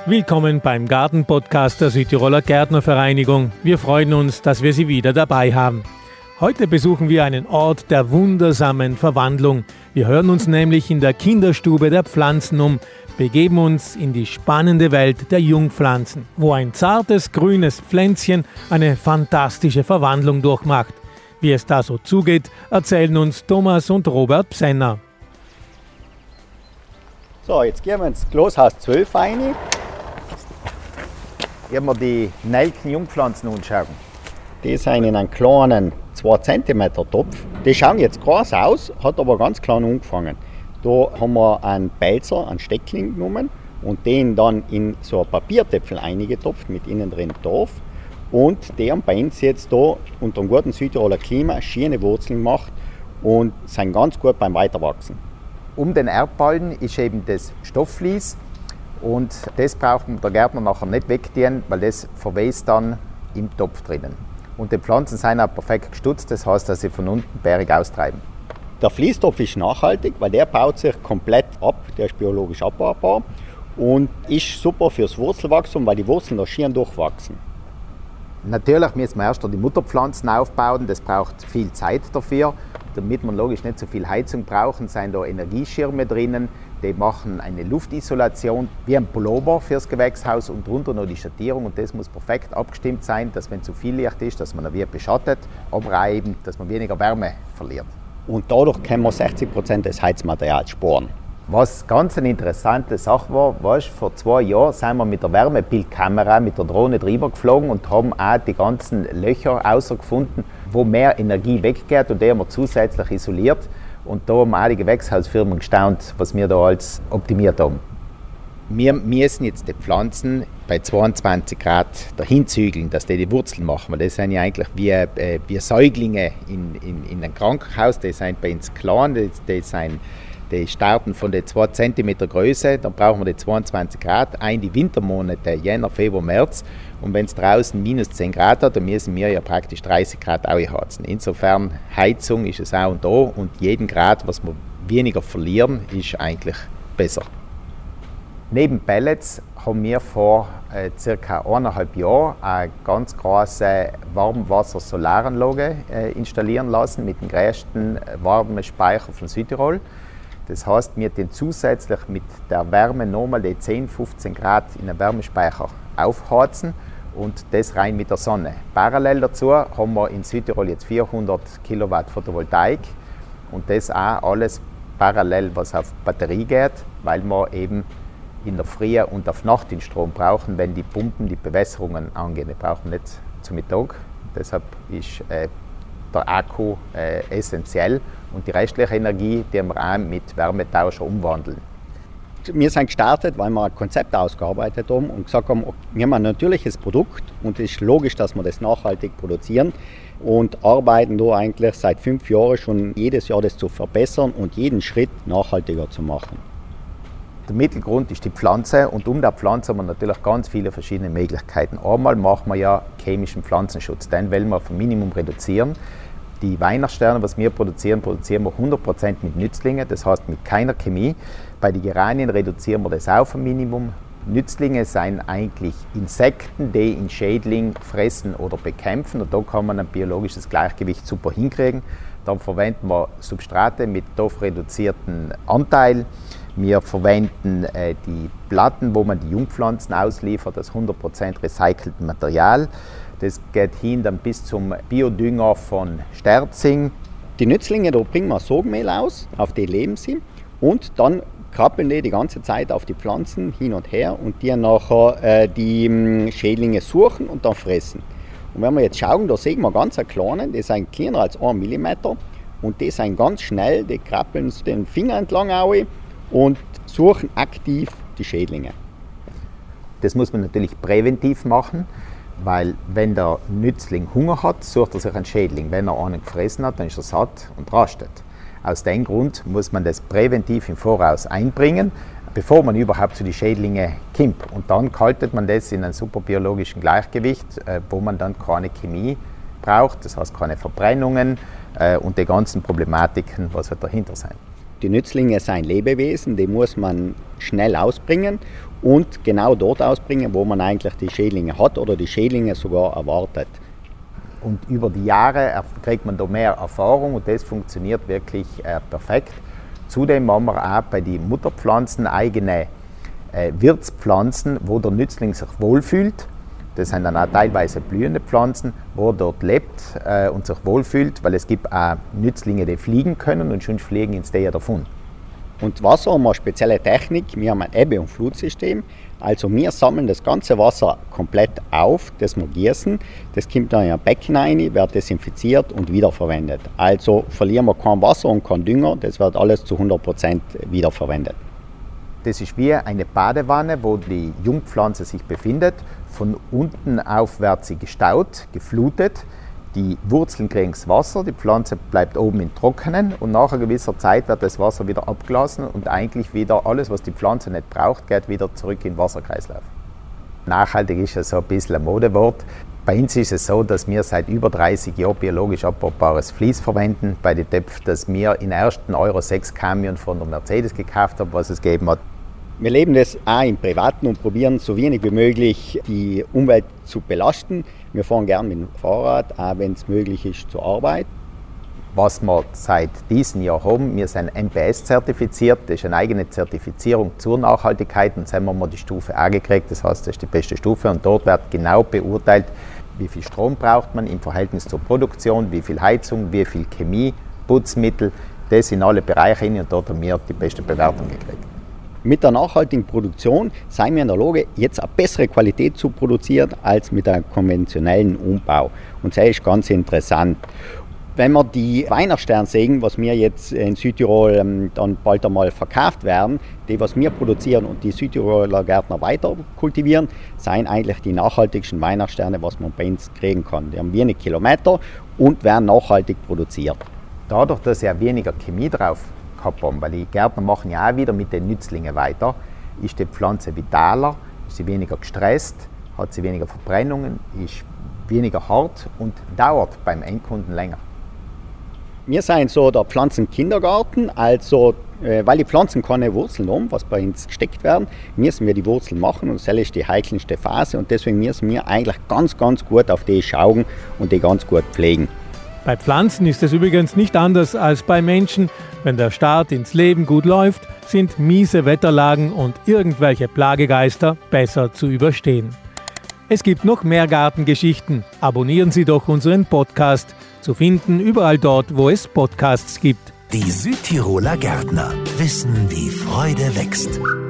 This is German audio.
Willkommen beim Garten-Podcast der Südtiroler Gärtnervereinigung. Wir freuen uns, dass wir Sie wieder dabei haben. Heute besuchen wir einen Ort der wundersamen Verwandlung. Wir hören uns nämlich in der Kinderstube der Pflanzen um, begeben uns in die spannende Welt der Jungpflanzen, wo ein zartes grünes Pflänzchen eine fantastische Verwandlung durchmacht. Wie es da so zugeht, erzählen uns Thomas und Robert Psenner. So, jetzt gehen wir ins Glashaus 12 rein. Hier haben wir die Nelken Jungpflanzen anschauen. Die sind in einem kleinen 2 cm Topf. Die schauen jetzt groß aus, hat aber ganz klein angefangen. Da haben wir einen Pelzer, einen Steckling genommen und den dann in so einen Papiertöpfel eingetopft mit innen drin Torf. Und die haben bei uns jetzt da unter einem guten Südtiroler Klima schöne Wurzeln gemacht und sind ganz gut beim Weiterwachsen. Um den Erdballen ist eben das Stoffvlies. Und das braucht der Gärtner nachher nicht wegtun, weil das verwest dann im Topf drinnen. Und die Pflanzen sind auch perfekt gestutzt, das heißt, dass sie von unten bärig austreiben. Der Fließtopf ist nachhaltig, weil der baut sich komplett ab, der ist biologisch abbaubar und ist super fürs Wurzelwachstum, weil die Wurzeln da schön durchwachsen. Natürlich müssen wir erst die Mutterpflanzen aufbauen, das braucht viel Zeit dafür. Damit wir logisch nicht so viel Heizung brauchen, sind da Energieschirme drinnen. Die machen eine Luftisolation wie ein Pullover fürs Gewächshaus und drunter noch die Schattierung. Und das muss perfekt abgestimmt sein, dass wenn zu viel Licht ist, dass man dann wieder beschattet, aber auch eben, dass man weniger Wärme verliert. Und dadurch können wir 60% des Heizmaterials sparen. Was ganz eine interessante Sache war, vor 2 Jahren sind wir mit der Wärmebildkamera mit der Drohne drüber geflogen und haben auch die ganzen Löcher herausgefunden, wo mehr Energie weggeht, und die haben wir zusätzlich isoliert. Und da haben auch die Gewächshausfirmen gestaunt, was wir da alles optimiert haben. Wir müssen jetzt die Pflanzen bei 22 Grad dahin zügeln, dass die Wurzeln machen. Weil das sind ja eigentlich wie Säuglinge in einem Krankenhaus. Die sind bei uns klein, die starten von der 2 cm Größe, dann brauchen wir die 22 Grad, die Wintermonate, Jänner, Februar, März. Und wenn es draußen minus 10 Grad hat, dann müssen wir ja praktisch 30 Grad heizen. Insofern, Heizung ist es auch und da, und jeden Grad, was wir weniger verlieren, ist eigentlich besser. Neben Pellets haben wir vor ca. 1,5 Jahren eine ganz große Warmwasser-Solaranlage installieren lassen mit dem größten Wärmespeicher von Südtirol. Das heißt, wir den zusätzlich mit der Wärme nochmal die 10-15 Grad in den Wärmespeicher aufheizen und das rein mit der Sonne. Parallel dazu haben wir in Südtirol jetzt 400 Kilowatt Photovoltaik und das auch alles parallel, was auf Batterie geht, weil wir eben in der Früh und auf Nacht den Strom brauchen, wenn die Pumpen die Bewässerungen angehen. Wir brauchen nicht zu Mittag, deshalb ist der Akku essentiell und die restliche Energie, die wir auch mit Wärmetauscher umwandeln. Wir sind gestartet, weil wir ein Konzept ausgearbeitet haben und gesagt haben, wir haben ein natürliches Produkt und es ist logisch, dass wir das nachhaltig produzieren und arbeiten da eigentlich seit 5 Jahren schon jedes Jahr das zu verbessern und jeden Schritt nachhaltiger zu machen. Der Mittelgrund ist die Pflanze und um die Pflanze haben wir natürlich ganz viele verschiedene Möglichkeiten. Einmal machen wir ja chemischen Pflanzenschutz, den wollen wir auf ein Minimum reduzieren. Die Weihnachtssterne, was wir produzieren wir 100% mit Nützlingen, das heißt mit keiner Chemie. Bei den Geranien reduzieren wir das auf ein Minimum. Nützlinge sind eigentlich Insekten, die in Schädling fressen oder bekämpfen, und da kann man ein biologisches Gleichgewicht super hinkriegen. Dann verwenden wir Substrate mit stoffreduzierten Anteil. Wir verwenden die Platten, wo man die Jungpflanzen ausliefert, das 100% recycelten Material. Das geht hin dann bis zum Biodünger von Sterzing. Die Nützlinge, da bringen wir Sogmehl aus, auf die leben sie. Und dann krabbeln die ganze Zeit auf die Pflanzen hin und her und die nachher die Schädlinge suchen und dann fressen. Und wenn wir jetzt schauen, da sehen wir ganz kleine, die sind kleiner als 1 mm und die sind ganz schnell, die krabbeln den Finger entlang und suchen aktiv die Schädlinge. Das muss man natürlich präventiv machen, weil wenn der Nützling Hunger hat, sucht er sich einen Schädling. Wenn er einen gefressen hat, dann ist er satt und rastet. Aus dem Grund muss man das präventiv im Voraus einbringen, bevor man überhaupt zu den Schädlingen kommt. Und dann kaltet man das in einem super biologischen Gleichgewicht, wo man dann keine Chemie braucht, das heißt keine Verbrennungen und die ganzen Problematiken, was halt dahinter sind. Die Nützlinge sind Lebewesen, die muss man schnell ausbringen und genau dort ausbringen, wo man eigentlich die Schädlinge hat oder die Schädlinge sogar erwartet. Und über die Jahre kriegt man da mehr Erfahrung und das funktioniert wirklich perfekt. Zudem haben wir auch bei den Mutterpflanzen eigene Wirtspflanzen, wo der Nützling sich wohlfühlt. Das sind dann auch teilweise blühende Pflanzen, wo er dort lebt und sich wohlfühlt, weil es gibt auch Nützlinge, die fliegen können und schon fliegen ins Teer davon. Und Wasser haben wir eine spezielle Technik, wir haben ein Ebbe- und Flutsystem. Also wir sammeln das ganze Wasser komplett auf, das wir gießen. Das kommt dann in ein Becken rein, wird desinfiziert und wiederverwendet. Also verlieren wir kein Wasser und kein Dünger, das wird alles zu 100% wiederverwendet. Das ist wie eine Badewanne, wo die Jungpflanze sich befindet. Von unten aufwärts sie gestaut, geflutet. Die Wurzeln kriegen das Wasser, die Pflanze bleibt oben im Trockenen und nach einer gewissen Zeit wird das Wasser wieder abgelassen und eigentlich wieder alles, was die Pflanze nicht braucht, geht wieder zurück in den Wasserkreislauf. Nachhaltig ist ja so ein bisschen ein Modewort. Bei uns ist es so, dass wir seit über 30 Jahren biologisch abbaubares Vlies verwenden. Bei den Töpfen, dass wir in ersten Euro 6 Camion von der Mercedes gekauft haben, was es gegeben hat. Wir leben das auch im Privaten und probieren so wenig wie möglich die Umwelt zu belasten. Wir fahren gerne mit dem Fahrrad, auch wenn es möglich ist, zur Arbeit. Was wir seit diesem Jahr haben, wir sind MPS-zertifiziert, das ist eine eigene Zertifizierung zur Nachhaltigkeit und jetzt haben wir die Stufe A gekriegt, das heißt, das ist die beste Stufe und dort wird genau beurteilt, wie viel Strom braucht man im Verhältnis zur Produktion, wie viel Heizung, wie viel Chemie, Putzmittel, das in alle Bereiche hin und dort haben wir die beste Bewertung gekriegt. Mit der nachhaltigen Produktion sind wir in der Lage, jetzt eine bessere Qualität zu produzieren als mit einem konventionellen Umbau. Und das ist ganz interessant. Wenn wir die Weinerstern sehen, was wir jetzt in Südtirol dann bald einmal verkauft werden, die, was wir produzieren und die Südtiroler Gärtner weiter kultivieren, sind eigentlich die nachhaltigsten Weinersterne, was man bei uns kriegen kann. Die haben wenig Kilometer und werden nachhaltig produziert. Dadurch, dass ja weniger Chemie drauf gehabt haben, weil die Gärtner machen ja auch wieder mit den Nützlingen weiter, ist die Pflanze vitaler, ist sie weniger gestresst, hat sie weniger Verbrennungen, ist weniger hart und dauert beim Endkunden länger. Wir sind so der Pflanzenkindergarten, also weil die Pflanzen keine Wurzeln haben, was bei uns gesteckt werden, müssen wir die Wurzeln machen und das ist die heikelste Phase und deswegen müssen wir eigentlich ganz gut auf die schauen und die ganz gut pflegen. Bei Pflanzen ist es übrigens nicht anders als bei Menschen. Wenn der Start ins Leben gut läuft, sind miese Wetterlagen und irgendwelche Plagegeister besser zu überstehen. Es gibt noch mehr Gartengeschichten. Abonnieren Sie doch unseren Podcast. Zu finden überall dort, wo es Podcasts gibt. Die Südtiroler Gärtner wissen, wie Freude wächst.